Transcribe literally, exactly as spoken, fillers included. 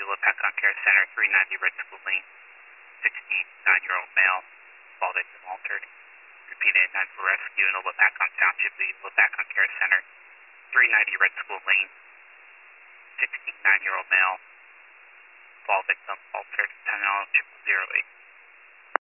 Lopakon Care Center, three ninety Red School Lane, sixty-nine-year-old male, fall victim altered. Repeated nine for rescue in the Lopakon Township, the Lopakon Care Center, three ninety Red School Lane, sixty-nine-year-old male, fall victim altered, ten zero eight.